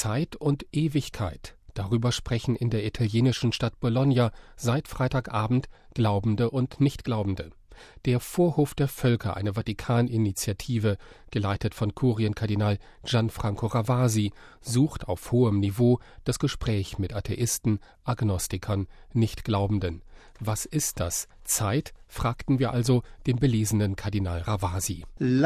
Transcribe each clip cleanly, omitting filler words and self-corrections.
Zeit und Ewigkeit. Darüber sprechen in der italienischen Stadt Bologna seit Freitagabend Glaubende und Nichtglaubende. Der Vorhof der Völker, eine Vatikaninitiative, geleitet von Kurienkardinal Gianfranco Ravasi, sucht auf hohem Niveau das Gespräch mit Atheisten, Agnostikern, Nichtglaubenden. Was ist das? Zeit? Fragten wir also den belesenen Kardinal Ravasi.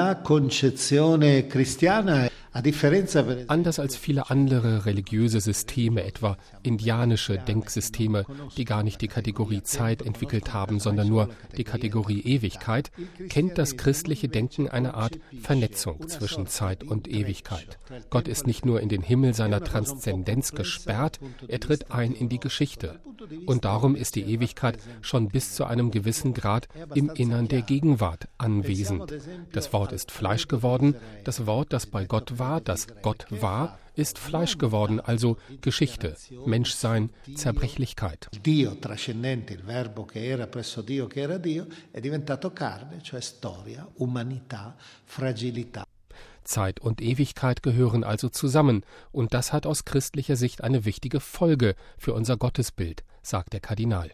Anders als viele andere religiöse Systeme, etwa indianische Denksysteme, die gar nicht die Kategorie Zeit entwickelt haben, sondern nur die Kategorie Ewigkeit, kennt das christliche Denken eine Art Vernetzung zwischen Zeit und Ewigkeit. Gott ist nicht nur in den Himmel seiner Transzendenz gesperrt, er tritt ein in die Geschichte. Und darum ist die Ewigkeit schon bis zu einem gewissen Grad im Innern der Gegenwart anwesend. Das Wort ist Fleisch geworden, das Wort, das bei Gott war, das Gott war, ist Fleisch geworden, also Geschichte, Menschsein, Zerbrechlichkeit. Dio trascendente, il verbo che era presso Dio, che era Dio, è diventato carne, cioè storia, umanità, fragilità. Zeit und Ewigkeit gehören also zusammen, und das hat aus christlicher Sicht eine wichtige Folge für unser Gottesbild, sagt der Kardinal.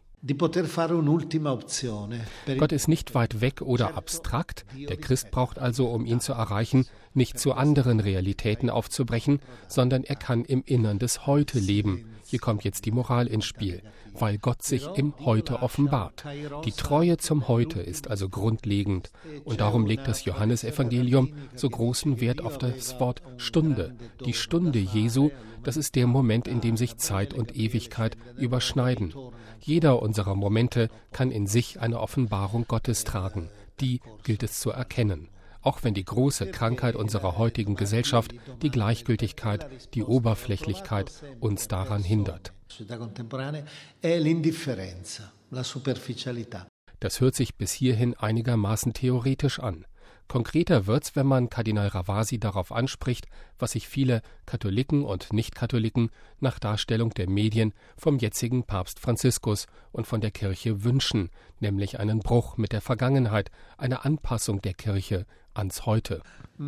Gott ist nicht weit weg oder abstrakt. Der Christ braucht also, um ihn zu erreichen, nicht zu anderen Realitäten aufzubrechen, sondern er kann im Innern des Heute leben. Hier kommt jetzt die Moral ins Spiel, weil Gott sich im Heute offenbart. Die Treue zum Heute ist also grundlegend. Und darum legt das Johannesevangelium so großen Wert auf das Wort Stunde. Die Stunde Jesu, das ist der Moment, in dem sich Zeit und Ewigkeit überschneiden. Jeder unserer Momente kann in sich eine Offenbarung Gottes tragen. Die gilt es zu erkennen. Auch wenn die große Krankheit unserer heutigen Gesellschaft, die Gleichgültigkeit, die Oberflächlichkeit uns daran hindert. Das hört sich bis hierhin einigermaßen theoretisch an. Konkreter wird's, wenn man Kardinal Ravasi darauf anspricht, was sich viele Katholiken und Nicht-Katholiken nach Darstellung der Medien vom jetzigen Papst Franziskus und von der Kirche wünschen, nämlich einen Bruch mit der Vergangenheit, eine Anpassung der Kirche ans Heute.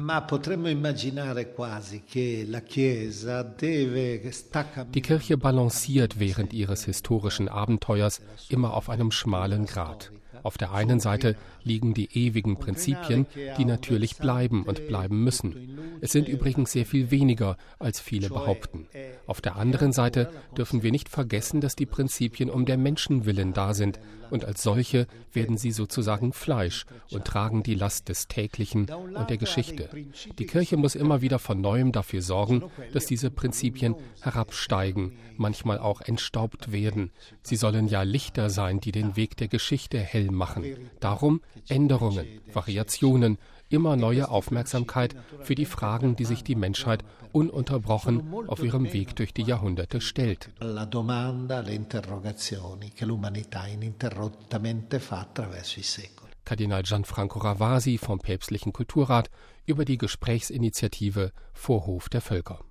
Die Kirche balanciert während ihres historischen Abenteuers immer auf einem schmalen Grat. Auf der einen Seite liegen die ewigen Prinzipien, die natürlich bleiben und bleiben müssen. Es sind übrigens sehr viel weniger, als viele behaupten. Auf der anderen Seite dürfen wir nicht vergessen, dass die Prinzipien um der Menschen willen da sind, und als solche werden sie sozusagen Fleisch und tragen die Last des Täglichen und der Geschichte. Die Kirche muss immer wieder von Neuem dafür sorgen, dass diese Prinzipien herabsteigen, manchmal auch entstaubt werden. Sie sollen ja Lichter sein, die den Weg der Geschichte hell machen. Darum Änderungen, Variationen, immer neue Aufmerksamkeit für die Fragen, die sich die Menschheit ununterbrochen auf ihrem Weg durch die Jahrhunderte stellt. Kardinal Gianfranco Ravasi vom Päpstlichen Kulturrat über die Gesprächsinitiative Vorhof der Völker.